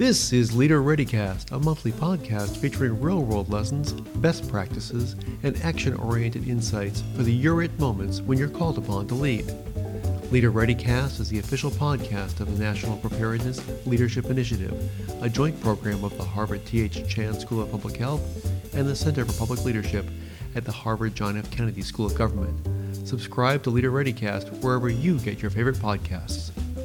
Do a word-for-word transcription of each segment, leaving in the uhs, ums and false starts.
This is Leader ReadyCast, a monthly podcast featuring real-world lessons, best practices, and action-oriented insights for the you're it moments when you're called upon to lead. Leader ReadyCast is the official podcast of the National Preparedness Leadership Initiative, a joint program of the Harvard T H Chan School of Public Health and the Center for Public Leadership at the Harvard John F. Kennedy School of Government. Subscribe to Leader ReadyCast wherever you get your favorite podcasts.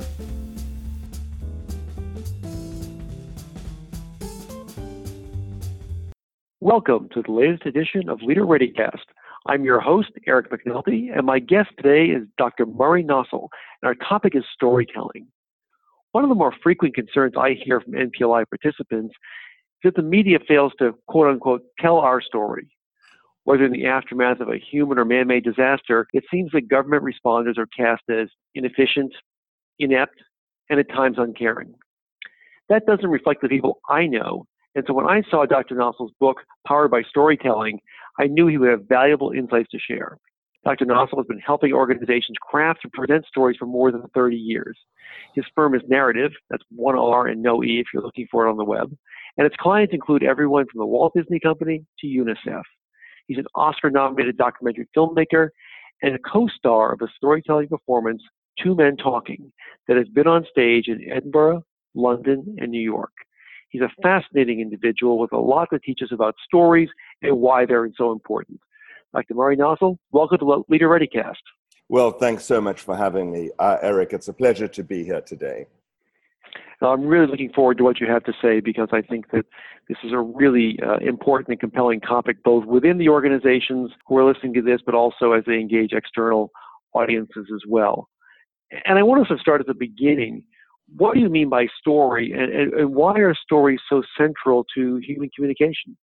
Welcome to the latest edition of Leader ReadyCast. I'm your host, Eric McNulty, and my guest today is Doctor Murray Nossel, and our topic is storytelling. One of the more frequent concerns I hear from N P L I participants is that the media fails to, quote-unquote, tell our story. Whether in the aftermath of a human or man-made disaster, it seems that government responders are cast as inefficient, inept, and at times uncaring. That doesn't reflect the people I know. And so when I saw Doctor Nossel's book, Powered by Storytelling, I knew he would have valuable insights to share. Doctor Nossel has been helping organizations craft and present stories for more than thirty years. His firm is Narrative, that's one R and no E if you're looking for it on the web, and its clients include everyone from the Walt Disney Company to UNICEF. He's an Oscar-nominated documentary filmmaker and a co-star of a storytelling performance, Two Men Talking, that has been on stage in Edinburgh, London, and New York. He's a fascinating individual with a lot to teach us about stories and why they're so important. Doctor Murray Nossel, welcome to Leader ReadyCast. Well, thanks so much for having me, uh, Eric. It's a pleasure to be here today. Now, I'm really looking forward to what you have to say because I think that this is a really uh, important and compelling topic, both within the organizations who are listening to this, but also as they engage external audiences as well. And I want us to start at the beginning. What do you mean by story, and, and, and why are stories so central to human communication?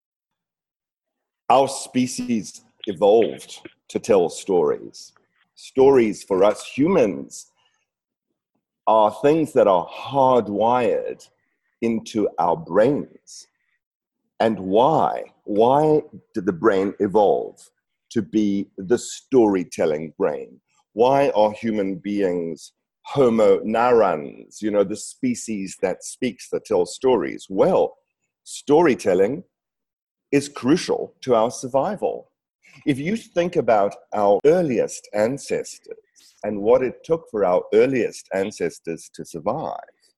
Our species evolved to tell stories. Stories for us humans are things that are hardwired into our brains. And why? Why did the brain evolve to be the storytelling brain? Why are human beings Homo narrans, you know, the species that speaks, that tells stories? Well, storytelling is crucial to our survival. If you think about our earliest ancestors and what it took for our earliest ancestors to survive,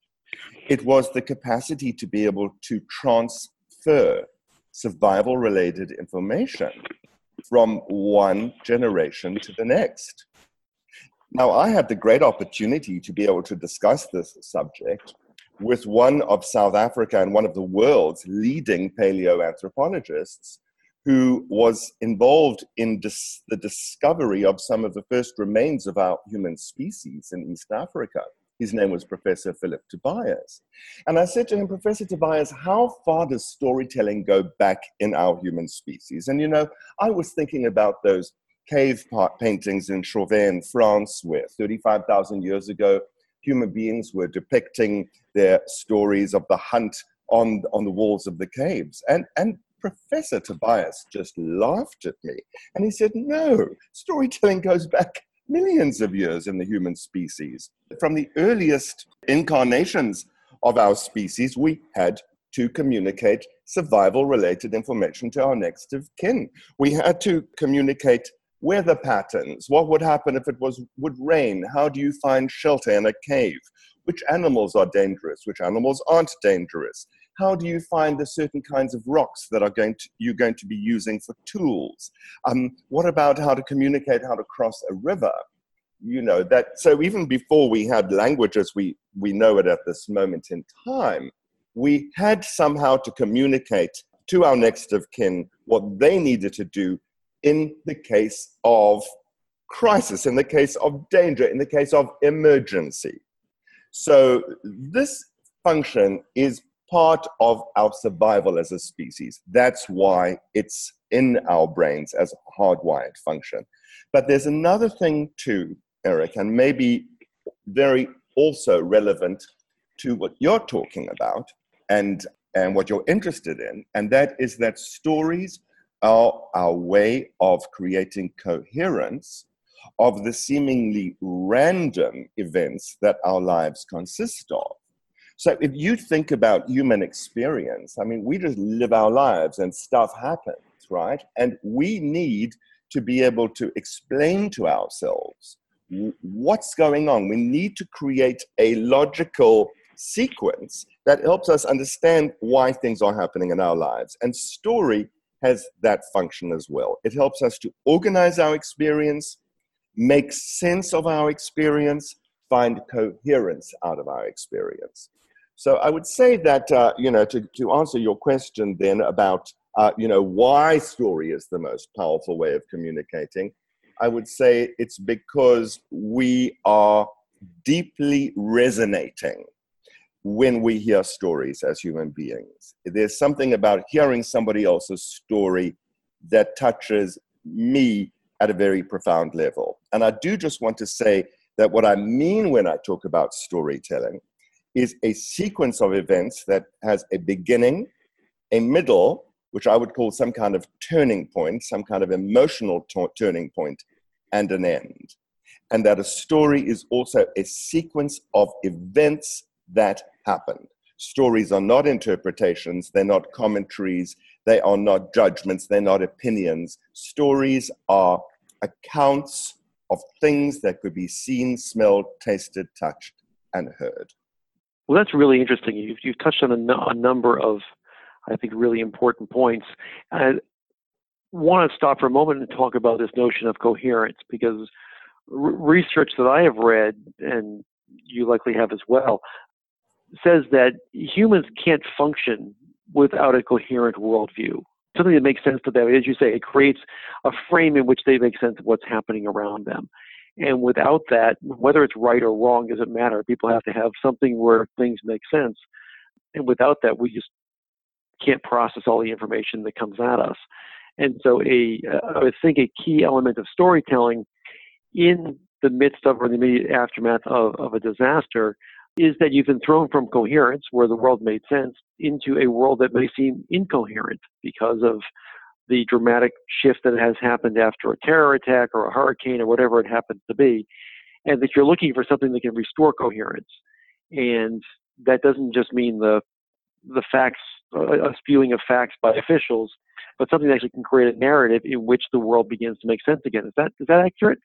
it was the capacity to be able to transfer survival-related information from one generation to the next. Now, I had the great opportunity to be able to discuss this subject with one of South Africa and one of the world's leading paleoanthropologists who was involved in dis- the discovery of some of the first remains of our human species in East Africa. His name was Professor Philip Tobias. And I said to him, Professor Tobias, how far does storytelling go back in our human species? And, you know, I was thinking about those cave paintings in Chauvet, France, where thirty-five thousand years ago, human beings were depicting their stories of the hunt on, on the walls of the caves. And, and Professor Tobias just laughed at me. And he said, no, storytelling goes back millions of years in the human species. From the earliest incarnations of our species, we had to communicate survival-related information to our next of kin. We had to communicate weather patterns. What would happen if it was would rain? How do you find shelter in a cave? Which animals are dangerous? Which animals aren't dangerous? How do you find the certain kinds of rocks that are going to, you're going to be using for tools? Um, what about how to communicate how to cross a river? You know, that, so even before we had language as we, we know it at this moment in time, we had somehow to communicate to our next of kin what they needed to do in the case of crisis, in the case of danger, in the case of emergency. So this function is part of our survival as a species. That's why it's in our brains as a hardwired function. But there's another thing too, Eric, and maybe very also relevant to what you're talking about and, and what you're interested in, and that is that stories are our way of creating coherence of the seemingly random events that our lives consist of. So if you think about human experience, I mean, we just live our lives and stuff happens, right? And we need to be able to explain to ourselves what's going on. We need to create a logical sequence that helps us understand why things are happening in our lives. And story has that function as well. It helps us to organize our experience, make sense of our experience, find coherence out of our experience. So I would say that, uh, you know, to, to answer your question then about, uh, you know, why story is the most powerful way of communicating, I would say it's because we are deeply resonating when we hear stories as human beings. There's something about hearing somebody else's story that touches me at a very profound level. And I do just want to say that what I mean when I talk about storytelling is a sequence of events that has a beginning, a middle, which I would call some kind of turning point, some kind of emotional t- turning point, and an end. And that a story is also a sequence of events that happened. Stories are not interpretations, they're not commentaries, they are not judgments, they're not opinions. Stories are accounts of things that could be seen, smelled, tasted, touched, and heard. Well, that's really interesting. You've, you've touched on a, no, a number of, I think, really important points. I want to stop for a moment and talk about this notion of coherence, because r- research that I have read, and you likely have as well, says that humans can't function without a coherent worldview. Something that makes sense to them. As you say, it creates a frame in which they make sense of what's happening around them. And without that, whether it's right or wrong doesn't matter. People have to have something where things make sense. And without that, we just can't process all the information that comes at us. And so a, I would think a key element of storytelling in the midst of or the immediate aftermath of, of a disaster is that you've been thrown from coherence, where the world made sense, into a world that may seem incoherent because of the dramatic shift that has happened after a terror attack or a hurricane or whatever it happens to be, and that you're looking for something that can restore coherence. And that doesn't just mean the the facts, a spewing of facts by officials, but something that actually can create a narrative in which the world begins to make sense again. Is that is that accurate?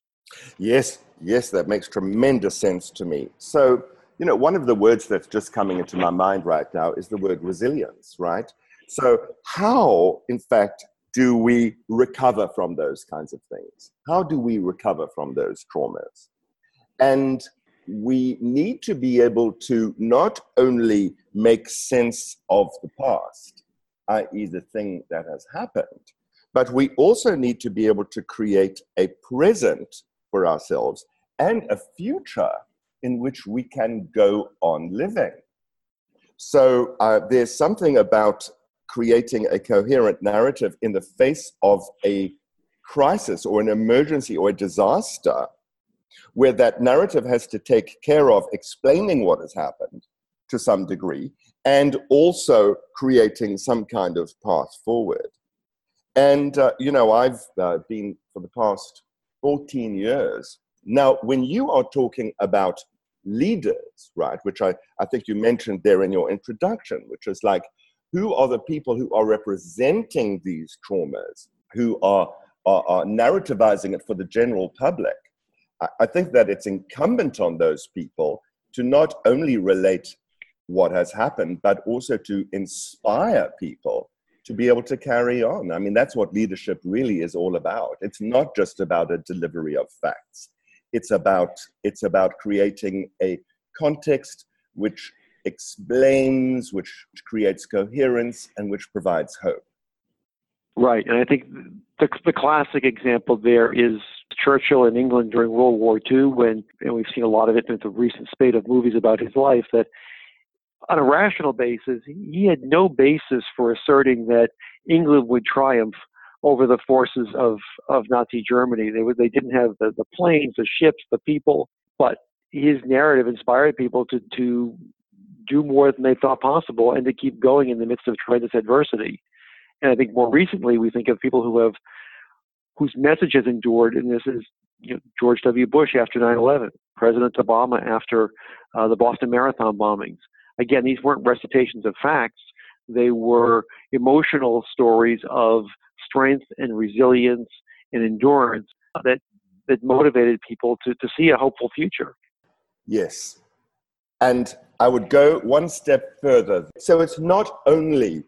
Yes, yes, that makes tremendous sense to me. So, you know, one of the words that's just coming into my mind right now is the word resilience, right? So how, in fact, do we recover from those kinds of things? How do we recover from those traumas? And we need to be able to not only make sense of the past, that is the thing that has happened, but we also need to be able to create a present for ourselves and a future in which we can go on living. So uh, there's something about creating a coherent narrative in the face of a crisis or an emergency or a disaster, where that narrative has to take care of explaining what has happened to some degree and also creating some kind of path forward. And, uh, you know, I've uh, been for the past fourteen years. Now, when you are talking about leaders, right, which I, I think you mentioned there in your introduction, which is like, who are the people who are representing these traumas, who are, are, are narrativizing it for the general public? I, I think that it's incumbent on those people to not only relate what has happened, but also to inspire people to be able to carry on. I mean, that's what leadership really is all about. It's not just about a delivery of facts. It's about, it's about creating a context which explains, which creates coherence, and which provides hope. Right, and I think the, the classic example there is Churchill in England during World War Two, when, and we've seen a lot of it in the recent spate of movies about his life, that on a rational basis, he had no basis for asserting that England would triumph over the forces of, of Nazi Germany. They would, they didn't have the, the planes, the ships, the people, but his narrative inspired people to, to do more than they thought possible and to keep going in the midst of tremendous adversity. And I think more recently, we think of people who have, whose message has endured, and this is, you know, George W. Bush after nine eleven, President Obama after uh, the Boston Marathon bombings, again, these weren't recitations of facts. They were emotional stories of strength and resilience and endurance that, that motivated people to, to see a hopeful future. Yes. And I would go one step further. So it's not only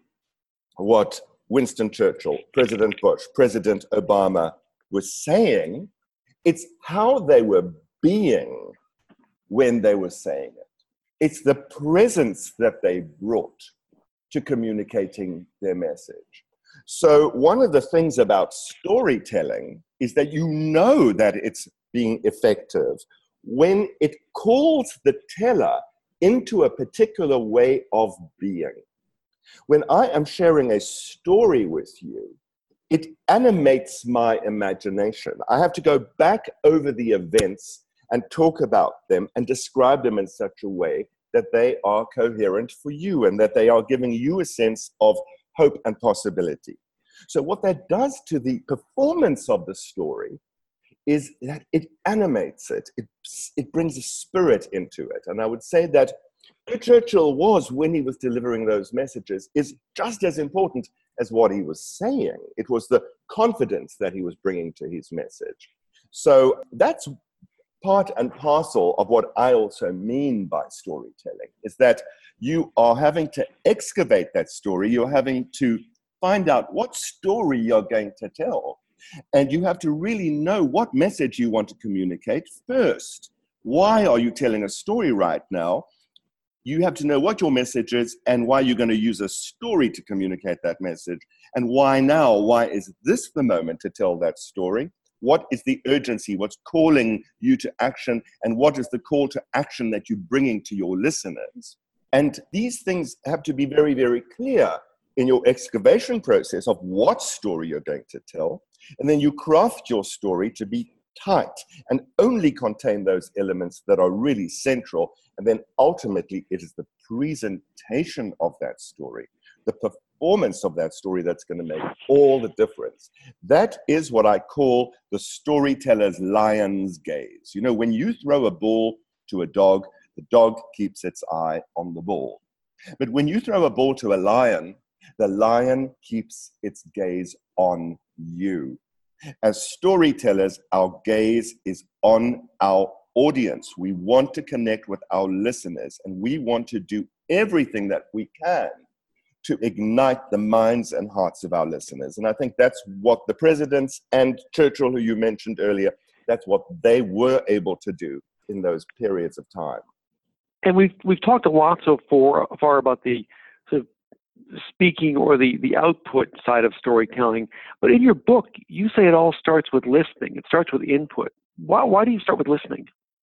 what Winston Churchill, President Bush, President Obama was saying, it's how they were being when they were saying it. It's the presence that they brought to communicating their message. So one of the things about storytelling is that you know that it's being effective when it calls the teller into a particular way of being. When I am sharing a story with you, it animates my imagination. I have to go back over the events and talk about them and describe them in such a way that they are coherent for you and that they are giving you a sense of hope and possibility. So what that does to the performance of the story is that it animates it. It, it brings a spirit into it. And I would say that who Churchill was when he was delivering those messages is just as important as what he was saying. It was the confidence that he was bringing to his message. So that's part and parcel of what I also mean by storytelling, is that you are having to excavate that story. You're having to find out what story you're going to tell. And you have to really know what message you want to communicate first. Why are you telling a story right now? You have to know what your message is and why you're going to use a story to communicate that message. And why now? Why is this the moment to tell that story? What is the urgency? What's calling you to action? And what is the call to action that you're bringing to your listeners? And these things have to be very, very clear in your excavation process of what story you're going to tell. And then you craft your story to be tight and only contain those elements that are really central. And then ultimately, it is the presentation of that story, the performance of that story that's going to make all the difference. That is what I call the storyteller's lion's gaze. You know, when you throw a ball to a dog, the dog keeps its eye on the ball. But when you throw a ball to a lion, the lion keeps its gaze on you. As storytellers, our gaze is on our audience. We want to connect with our listeners, and we want to do everything that we can to ignite the minds and hearts of our listeners. And I think that's what the presidents and Churchill, who you mentioned earlier, that's what they were able to do in those periods of time. And we've we've talked a lot so far, far about the sort of speaking or the, the output side of storytelling. But in your book, you say it all starts with listening. It starts with input. Why, why do you start with listening?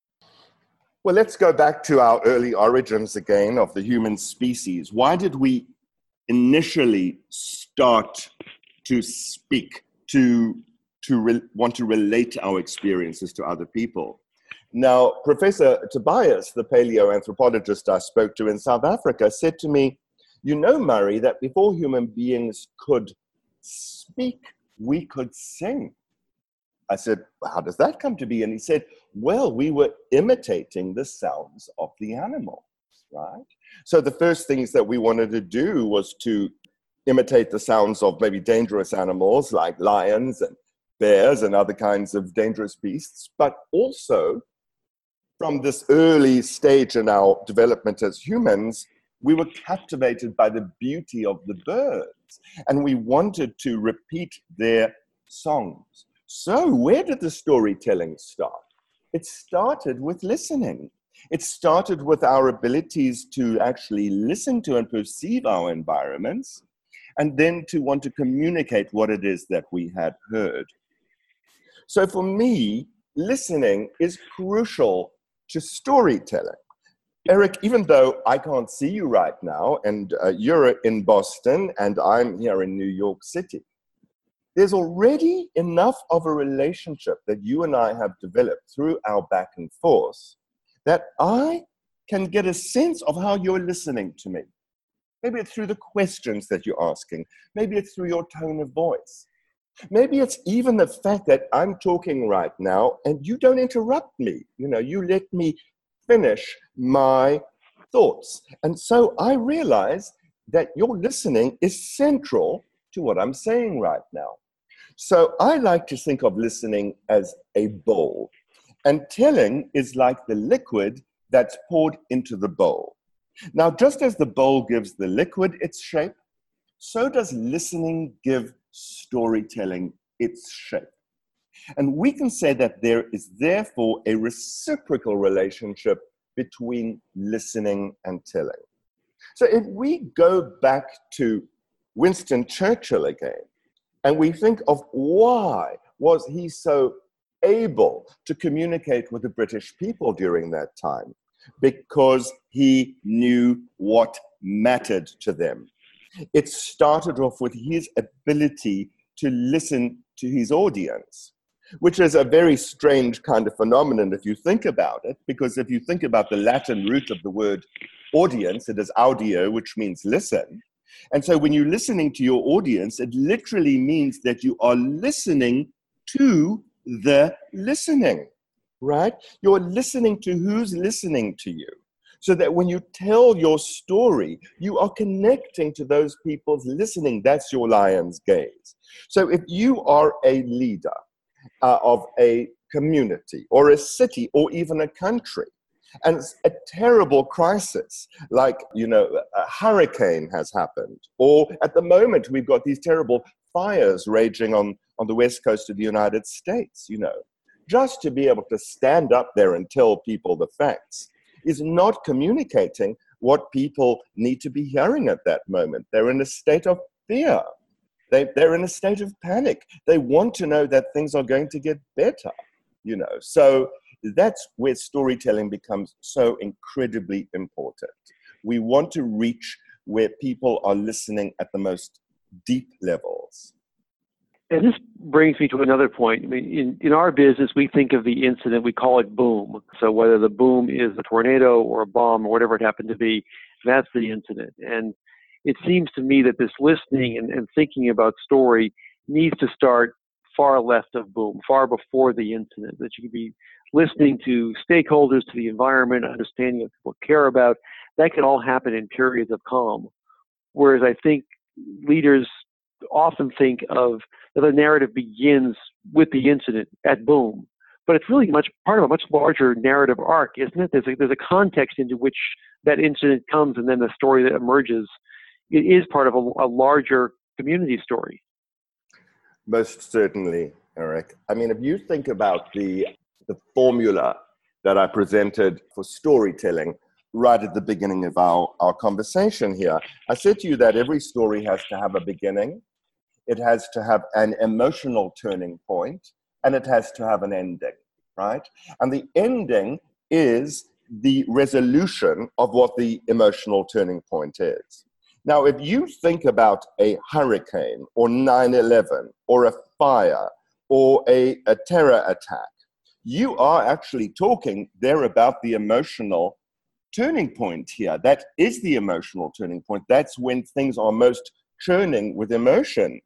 Well, let's go back to our early origins again of the human species. Why did we initially start to speak, to, to re- want to relate our experiences to other people? Now, Professor Tobias, the paleoanthropologist I spoke to in South Africa, said to me, you know, Murray, that before human beings could speak, we could sing. I said, how does that come to be? And he said, well, we were imitating the sounds of the animals, right? So the first things that we wanted to do was to imitate the sounds of maybe dangerous animals like lions and bears and other kinds of dangerous beasts, but also from this early stage in our development as humans, we were captivated by the beauty of the birds, and we wanted to repeat their songs. So where did the storytelling start? It started with listening. It started with our abilities to actually listen to and perceive our environments, and then to want to communicate what it is that we had heard. So for me, listening is crucial to storytelling. Eric, even though I can't see you right now, and uh, you're in Boston, and I'm here in New York City, there's already enough of a relationship that you and I have developed through our back and forth that I can get a sense of how you're listening to me. Maybe it's through the questions that you're asking. Maybe it's through your tone of voice. Maybe it's even the fact that I'm talking right now and you don't interrupt me. You know, you let me finish my thoughts. And so I realize that your listening is central to what I'm saying right now. So I like to think of listening as a bowl, and telling is like the liquid that's poured into the bowl. Now, just as the bowl gives the liquid its shape, so does listening give storytelling its shape. And we can say that there is therefore a reciprocal relationship between listening and telling. So if we go back to Winston Churchill again, and we think of why was he so able to communicate with the British people during that time, because he knew what mattered to them. It started off with his ability to listen to his audience, which is a very strange kind of phenomenon if you think about it, because if you think about the Latin root of the word audience, it is audio, which means listen. And so when you're listening to your audience, it literally means that you are listening to the listening, right? You're listening to who's listening to you. So that when you tell your story, you are connecting to those people's listening. That's your lion's gaze. So if you are a leader uh, of a community or a city or even a country, and it's a terrible crisis, like, you know, a hurricane has happened, or at the moment we've got these terrible fires raging on, on the west coast of the United States, you know, just to be able to stand up there and tell people the facts is not communicating what people need to be hearing at that moment. They're in a state of fear. They, they're in a state of panic. They want to know that things are going to get better, you know. So that's where storytelling becomes so incredibly important. We want to reach where people are listening at the most deep levels. And this brings me to another point. I mean, in, in our business, we think of the incident, we call it boom. So whether the boom is a tornado or a bomb or whatever it happened to be, that's the incident. And it seems to me that this listening and, and thinking about story needs to start far left of boom, far before the incident, that you can be listening to stakeholders, to the environment, understanding what people care about. That can all happen in periods of calm. Whereas I think leaders often think of that the narrative begins with the incident at boom, but it's really much part of a much larger narrative arc, isn't it? There's a, there's a context into which that incident comes, and then the story that emerges, it is part of a, a larger community story. Most certainly, Eric. I mean, if you think about the the formula that I presented for storytelling right at the beginning of our, our conversation here, I said to you that every story has to have a beginning, it has to have an emotional turning point, and it has to have an ending, right? And the ending is the resolution of what the emotional turning point is. Now, if you think about a hurricane or nine eleven or a fire or a, a terror attack, you are actually talking there about the emotional turning point here. That is the emotional turning point. That's when things are most churning with emotion.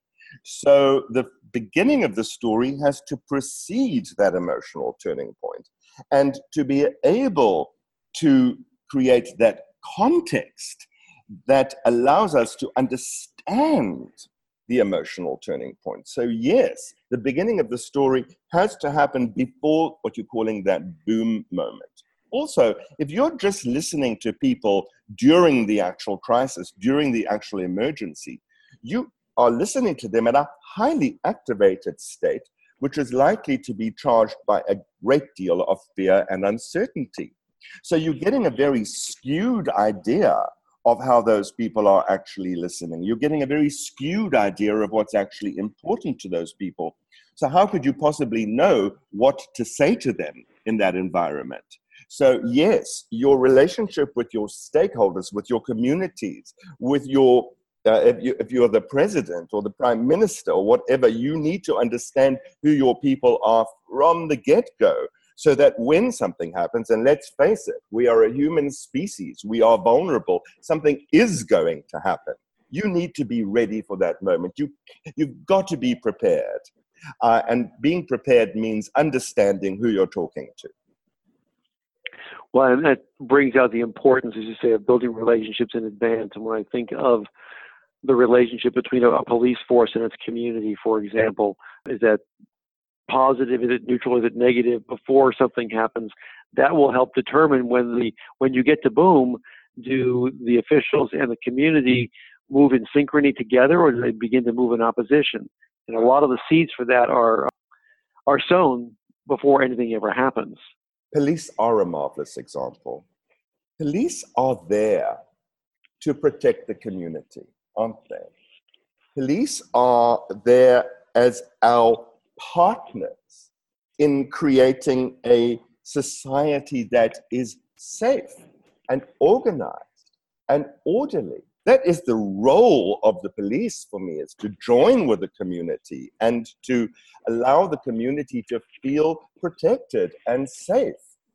So the beginning of the story has to precede that emotional turning point. And to be able to create that context that allows us to understand the emotional turning point. So yes, the beginning of the story has to happen before what you're calling that boom moment. Also, if you're just listening to people during the actual crisis, during the actual emergency, you are listening to them at a highly activated state, which is likely to be charged by a great deal of fear and uncertainty. So you're getting a very skewed idea of how those people are actually listening. You're getting a very skewed idea of what's actually important to those people. So how could you possibly know what to say to them in that environment? So yes, your relationship with your stakeholders, with your communities, with your, uh, if, you, if you're the president or the prime minister or whatever, you need to understand who your people are from the get-go. So that when something happens, and let's face it, we are a human species, we are vulnerable, something is going to happen. You need to be ready for that moment. You, you've got to be prepared. Uh, and being prepared means understanding who you're talking to. Well, and that brings out the importance, as you say, of building relationships in advance. And when I think of the relationship between a, a police force and its community, for example, is that positive, is it neutral, is it negative before something happens? That will help determine when the when you get to boom, do the officials and the community move in synchrony together, or do they begin to move in opposition? And a lot of the seeds for that are are sown before anything ever happens. Police are a marvelous example. Police are there to protect the community, aren't they? Police are there as our partners in creating a society that is safe and organized and orderly. That is the role of the police for me, is to join with the community and to allow the community to feel protected and safe.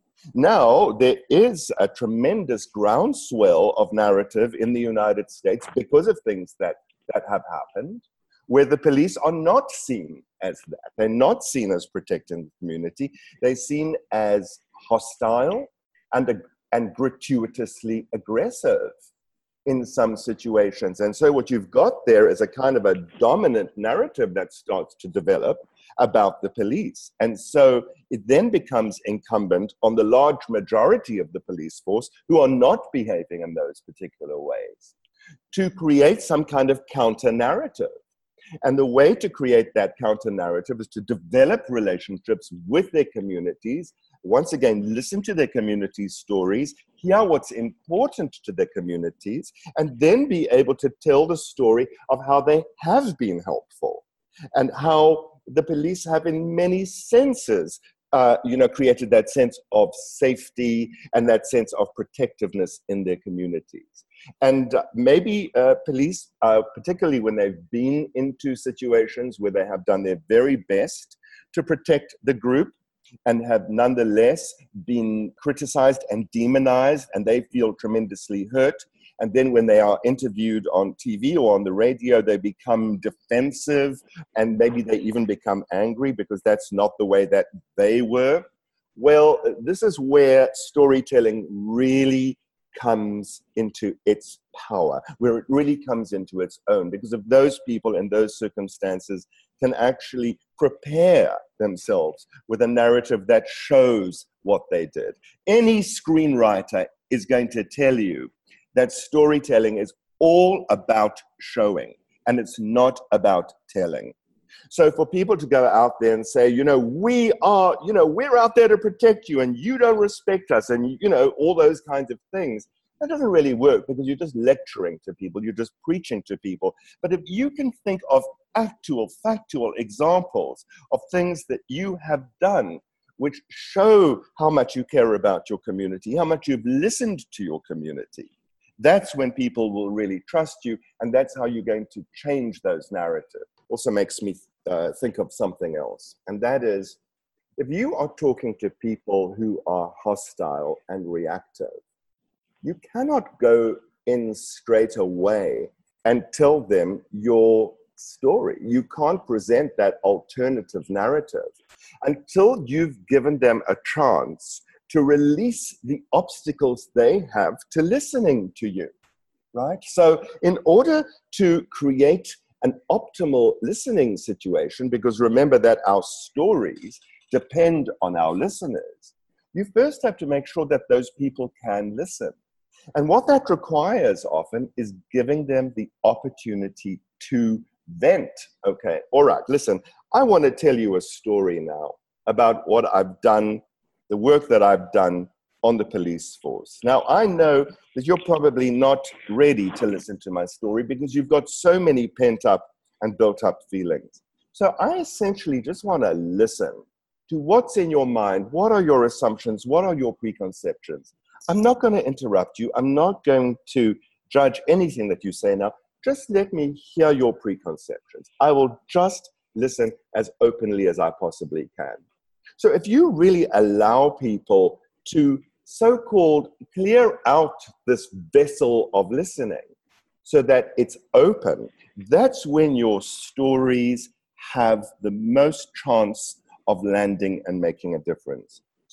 Now, there is a tremendous groundswell of narrative in the United States because of things that, that have happened, where the police are not seen as that. They're not seen as protecting the community. They're seen as hostile and, and gratuitously aggressive in some situations. And so what you've got there is a kind of a dominant narrative that starts to develop about the police. And so it then becomes incumbent on the large majority of the police force who are not behaving in those particular ways to create some kind of counter-narrative. And the way to create that counter-narrative is to develop relationships with their communities. Once again, listen to their community stories, hear what's important to their communities, and then be able to tell the story of how they have been helpful and how the police have in many senses Uh, you know, created that sense of safety and that sense of protectiveness in their communities. And uh, maybe uh, police, uh, particularly when they've been into situations where they have done their very best to protect the group and have nonetheless been criticized and demonized, and they feel tremendously hurt. And then when they are interviewed on T V or on the radio, they become defensive, and maybe they even become angry because that's not the way that they were. Well, this is where storytelling really comes into its power, where it really comes into its own, because if those people in those circumstances can actually prepare themselves with a narrative that shows what they did. Any screenwriter is going to tell you that storytelling is all about showing, and it's not about telling. So for people to go out there and say, you know, we are, you know, we're out there to protect you and you don't respect us and, you know, all those kinds of things, that doesn't really work because you're just lecturing to people, you're just preaching to people. But if you can think of actual, factual examples of things that you have done which show how much you care about your community, how much you've listened to your community, that's when people will really trust you, and that's how you're going to change those narratives. Also makes me uh, think of something else, and that is, if you are talking to people who are hostile and reactive, you cannot go in straight away and tell them your story. You can't present that alternative narrative until you've given them a chance to release the obstacles they have to listening to you, right? So in order to create an optimal listening situation, because remember that our stories depend on our listeners, you first have to make sure that those people can listen. And what that requires often is giving them the opportunity to vent. Okay, all right, listen, I want to tell you a story now about what I've done, the work that I've done on the police force. Now, I know that you're probably not ready to listen to my story because you've got so many pent up and built up feelings. So I essentially just want to listen to what's in your mind. What are your assumptions? What are your preconceptions? I'm not going to interrupt you. I'm not going to judge anything that you say now. Just let me hear your preconceptions. I will just listen as openly as I possibly can. So if you really allow people to so-called clear out this vessel of listening so that it's open, that's when your stories have the most chance of landing and making a difference.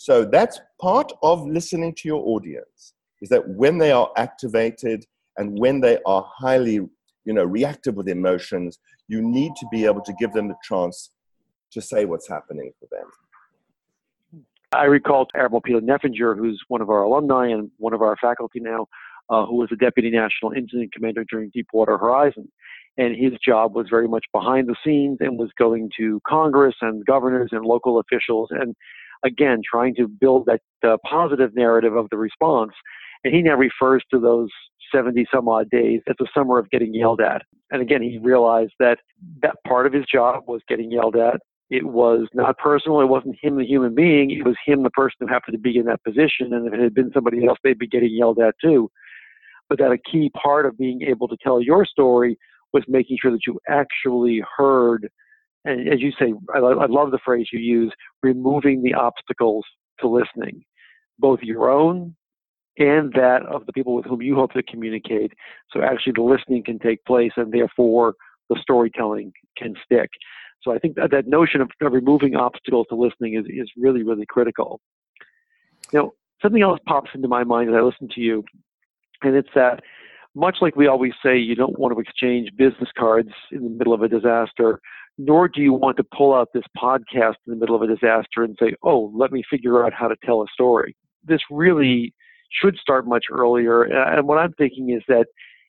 So that's part of listening to your audience, is that when they are activated and when they are highly, you know, reactive with emotions, you need to be able to give them the chance to say what's happening for them. I recall Admiral Peter Neffinger, who's one of our alumni and one of our faculty now, uh, who was the Deputy National Incident Commander during Deepwater Horizon. And his job was very much behind the scenes and was going to Congress and governors and local officials and, again, trying to build that uh, positive narrative of the response. And he now refers to those seventy some odd days as a summer of getting yelled at. And again, he realized that that part of his job was getting yelled at. It was not personal. It wasn't him, the human being. It was him, the person who happened to be in that position. And if it had been somebody else, they'd be getting yelled at too. But that a key part of being able to tell your story was making sure that you actually heard, and as you say, I, I love the phrase you use, removing the obstacles to listening, both your own and that of the people with whom you hope to communicate. So actually the listening can take place and therefore the storytelling can stick. So I think that, that notion of, of removing obstacles to listening is, is really, really critical. Now, something else pops into my mind as I listen to you, and it's that much like we always say, you don't want to exchange business cards in the middle of a disaster, nor do you want to pull out this podcast in the middle of a disaster and say, oh, let me figure out how to tell a story. This really should start much earlier. And what I'm thinking is that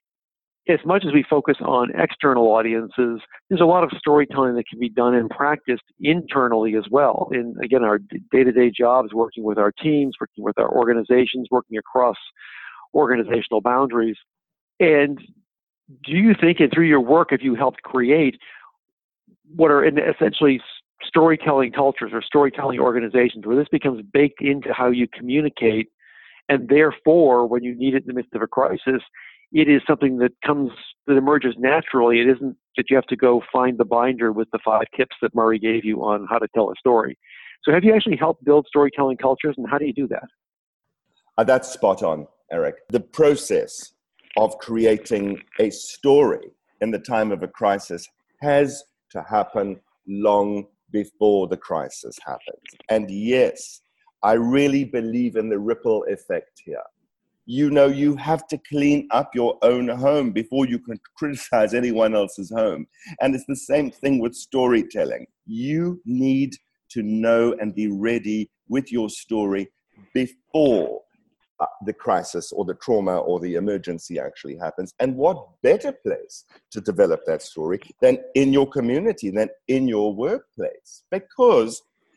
as much as we focus on external audiences, there's a lot of storytelling that can be done and practiced internally as well. In, again, our day-to-day jobs, working with our teams, working with our organizations, working across organizational boundaries. And do you think, and through your work, have you helped create what are essentially storytelling cultures or storytelling organizations where this becomes baked into how you communicate, and therefore, when you need it in the midst of a crisis, it is something that comes, that emerges naturally. It isn't that you have to go find the binder with the five tips that Murray gave you on how to tell a story. So have you actually helped build storytelling cultures, and how do you do that? Uh, that's spot on, Eric. The process of creating a story in the time of a crisis has to happen long before the crisis happens. And yes, I really believe in the ripple effect here. You know, you have to clean up your own home before you can criticize anyone else's home. And it's the same thing with storytelling. You need to know and be ready with your story before uh, the crisis or the trauma or the emergency actually happens. And what better place to develop that story than in your community, than in your workplace? Because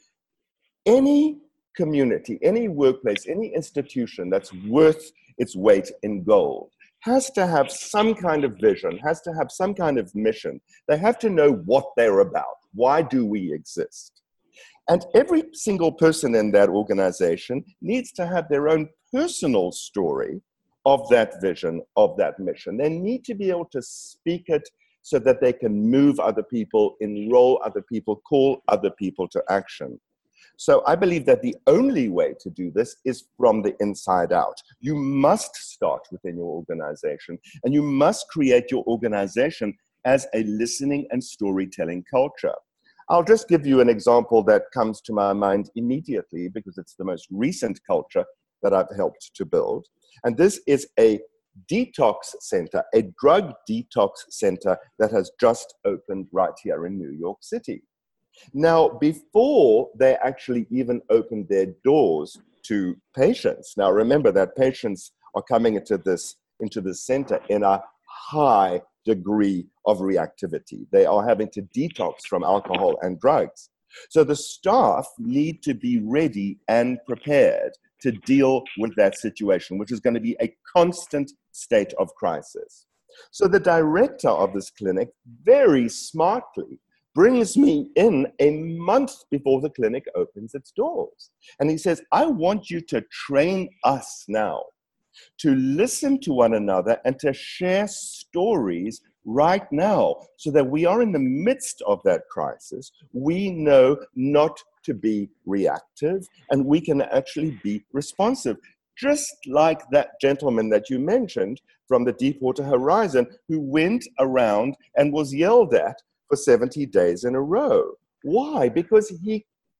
any community, any workplace, any institution that's worth its weight in gold has to have some kind of vision, has to have some kind of mission. They have to know what they're about. Why do we exist? And every single person in that organization needs to have their own personal story of that vision, of that mission. They need to be able to speak it so that they can move other people, enroll other people, call other people to action. So I believe that the only way to do this is from the inside out. You must start within your organization, and you must create your organization as a listening and storytelling culture. I'll just give you an example that comes to my mind immediately because it's the most recent culture that I've helped to build. And this is a detox center, a drug detox center that has just opened right here in New York City. Now, before they actually even opened their doors to patients, now remember that patients are coming into this, into this center in a high degree of reactivity. They are having to detox from alcohol and drugs. So the staff need to be ready and prepared to deal with that situation, which is going to be a constant state of crisis. So the director of this clinic very smartly brings me in a month before the clinic opens its doors. And he says, I want you to train us now to listen to one another and to share stories right now so that we are in the midst of that crisis. We know not to be reactive and we can actually be responsive. Just like that gentleman that you mentioned from the Deepwater Horizon who went around and was yelled at for seventy days in a row. Why? Because he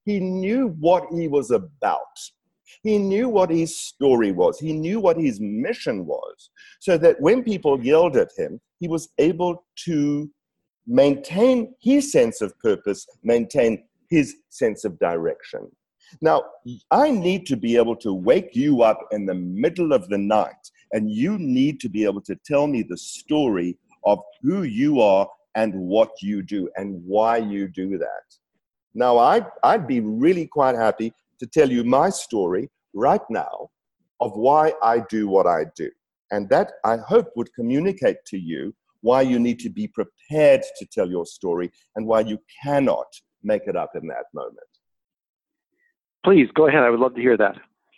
He knew what he was about. He knew what his story was. He knew what his mission was. So that when people yelled at him, he was able to maintain his sense of purpose, maintain his sense of direction. Now, I need to be able to wake you up in the middle of the night, and you need to be able to tell me the story of who you are and what you do and why you do that. Now, I'd, I'd be really quite happy to tell you my story right now of why I do what I do. And that, I hope, would communicate to you why you need to be prepared to tell your story and why you cannot make it up in that moment. Please, go ahead. I would love to hear that.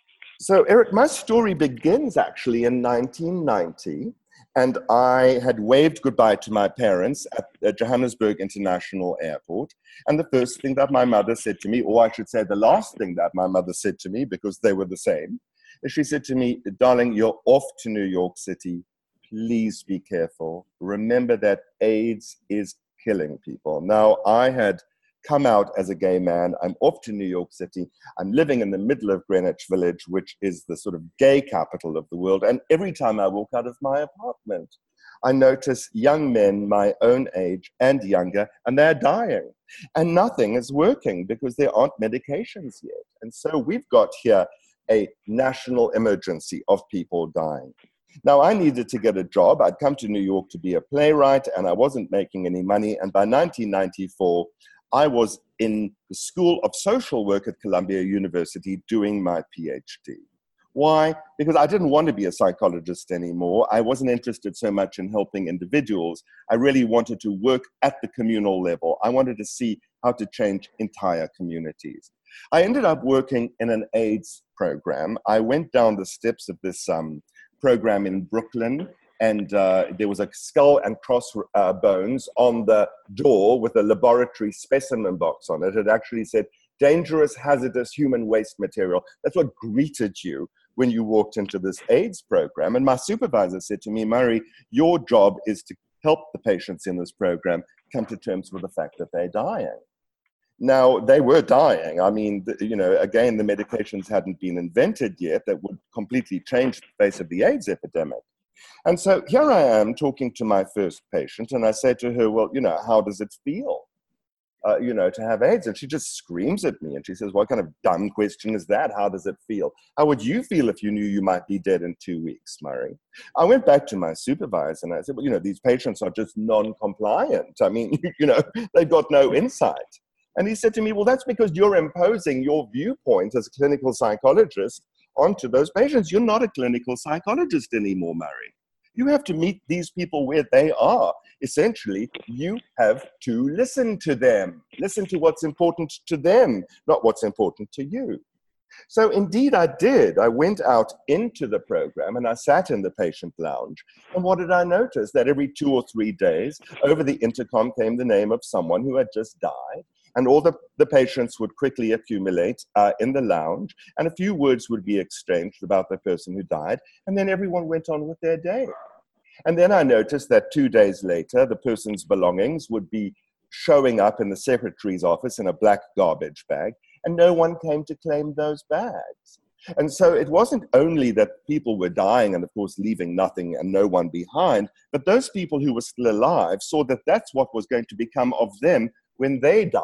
So, Eric, my story begins actually in nineteen ninety, and I had waved goodbye to my parents at, at Johannesburg International Airport. And the first thing that my mother said to me, or I should say the last thing that my mother said to me, because they were the same, is she said to me, darling, you're off to New York City. Please be careful. Remember that AIDS is killing people. Now, I had come out as a gay man. I'm off to New York City. I'm living in the middle of Greenwich Village, which is the sort of gay capital of the world. And every time I walk out of my apartment, I notice young men my own age and younger, and they're dying. And nothing is working because there aren't medications yet. And so we've got here a national emergency of people dying. Now, I needed to get a job. I'd come to New York to be a playwright, and I wasn't making any money. And by nineteen ninety-four, I was in the School of Social Work at Columbia University doing my PhD. Why? Because I didn't want to be a psychologist anymore. I wasn't interested so much in helping individuals. I really wanted to work at the communal level. I wanted to see how to change entire communities. I ended up working in an AIDS program. I went down the steps of this um, program in Brooklyn, and uh, there was a skull and crossbones uh, bones on the door with a laboratory specimen box on it. It actually said, dangerous, hazardous human waste material. That's what greeted you when you walked into this AIDS program. And my supervisor said to me, Murray, your job is to help the patients in this program come to terms with the fact that they're dying. Now, they were dying. I mean, the, you know, again, the medications hadn't been invented yet that would completely change the face of the AIDS epidemic. And so here I am talking to my first patient, and I say to her, well, you know, how does it feel, uh, you know, to have AIDS? And she just screams at me, and she says, what kind of dumb question is that? How does it feel? How would you feel if you knew you might be dead in two weeks, Murray? I went back to my supervisor, and I said, well, you know, these patients are just non-compliant. I mean, you know, they've got no insight. And he said to me, well, that's because you're imposing your viewpoint as a clinical psychologist onto those patients. You're not a clinical psychologist anymore, Murray. You have to meet these people where they are. Essentially, you have to listen to them. Listen to what's important to them, not what's important to you. So indeed I did. I went out into the program and I sat in the patient lounge. And what did I notice? That every two or three days, over the intercom came the name of someone who had just died. And all the, the patients would quickly accumulate uh, in the lounge, and a few words would be exchanged about the person who died, and then everyone went on with their day. And then I noticed that two days later, the person's belongings would be showing up in the secretary's office in a black garbage bag, and no one came to claim those bags. And so it wasn't only that people were dying and, of course, leaving nothing and no one behind, but those people who were still alive saw that that's what was going to become of them when they died.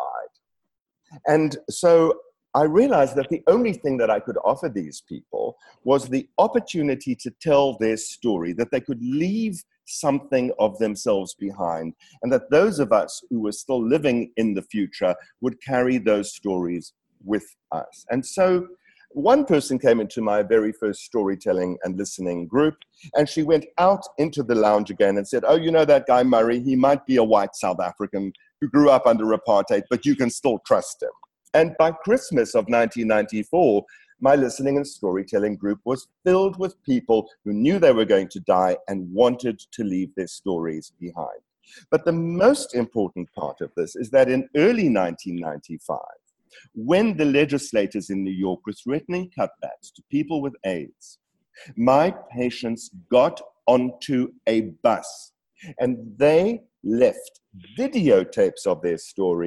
And so I realized that the only thing that I could offer these people was the opportunity to tell their story, that they could leave something of themselves behind, and that those of us who were still living in the future would carry those stories with us. And so one person came into my very first storytelling and listening group, and she went out into the lounge again and said, oh, you know that guy Murray, he might be a white South African who grew up under apartheid, but you can still trust him. And by Christmas of nineteen ninety-four, my listening and storytelling group was filled with people who knew they were going to die and wanted to leave their stories behind. But the most important part of this is that in early nineteen ninety-five, when the legislators in New York were threatening cutbacks to people with AIDS, my patients got onto a bus and they left videotapes of their stories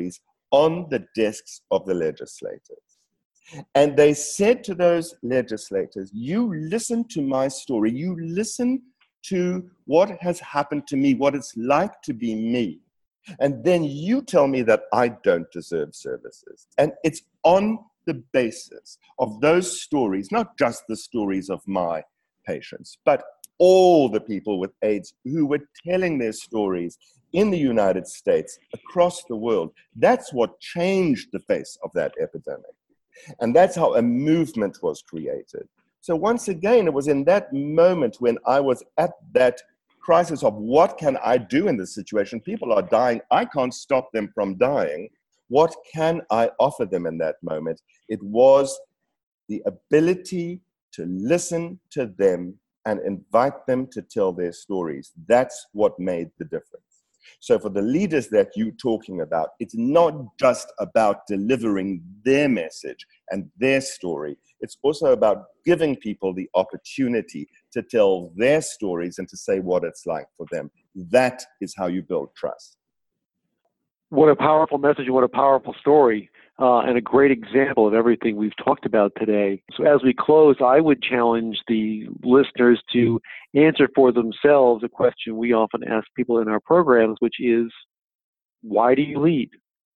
on the desks of the legislators. And they said to those legislators, you listen to my story, you listen to what has happened to me, what it's like to be me. And then you tell me that I don't deserve services. And it's on the basis of those stories, not just the stories of my patients, but all the people with AIDS who were telling their stories in the United States, across the world. That's what changed the face of that epidemic. And that's how a movement was created. So once again, it was in that moment when I was at that crisis of what can I do in this situation? People are dying. I can't stop them from dying. What can I offer them in that moment? It was the ability to listen to them and invite them to tell their stories. That's what made the difference. So for the leaders that you're talking about, it's not just about delivering their message and their story. It's also about giving people the opportunity to tell their stories and to say what it's like for them. That is how you build trust. What a powerful message and what a powerful story, uh, and a great example of everything we've talked about today. So as we close, I would challenge the listeners to answer for themselves a question we often ask people in our programs, which is, why do you lead?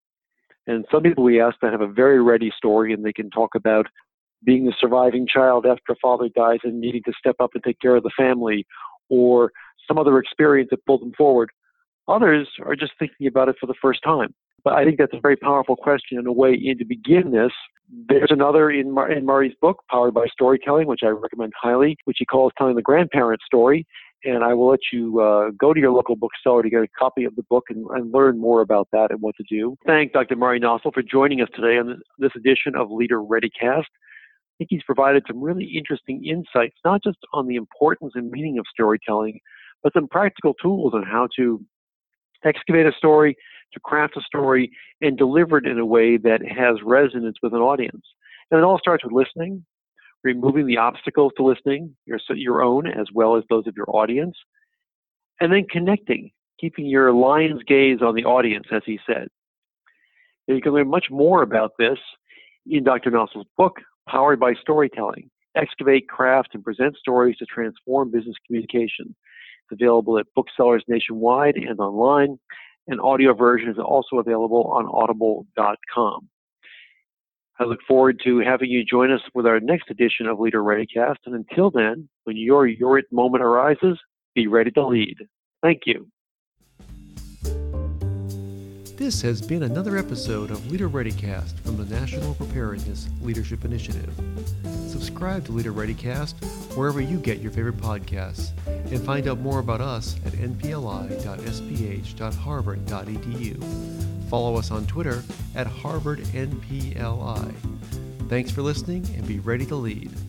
And some people we ask that have a very ready story, and they can talk about being the surviving child after a father dies and needing to step up and take care of the family, or some other experience that pulled them forward. Others are just thinking about it for the first time. But I think that's a very powerful question and a way in to begin this. There's another in, Mar- in Murray's book, Powered by Storytelling, which I recommend highly, which he calls Telling the Grandparent Story. And I will let you uh, go to your local bookseller to get a copy of the book and, and learn more about that and what to do. Thank Doctor Murray Nossel for joining us today on this edition of Leader ReadyCast. I think he's provided some really interesting insights, not just on the importance and meaning of storytelling, but some practical tools on how to excavate a story, to craft a story, and deliver it in a way that has resonance with an audience. And it all starts with listening, removing the obstacles to listening, your, your own as well as those of your audience, and then connecting, keeping your lion's gaze on the audience, as he said. And you can learn much more about this in Doctor Nossel's book, Powered by Storytelling, Excavate, Craft, and Present Stories to Transform Business Communication. It's available at booksellers nationwide and online. An audio version is also available on audible dot com. I look forward to having you join us with our next edition of Leader ReadyCast. And until then, when your your it moment arises, be ready to lead. Thank you. This has been another episode of Leader ReadyCast from the National Preparedness Leadership Initiative. Subscribe to Leader ReadyCast wherever you get your favorite podcasts, and find out more about us at n p l i dot s p h dot harvard dot e d u. Follow us on Twitter at Harvard N P L I. Thanks for listening, and be ready to lead.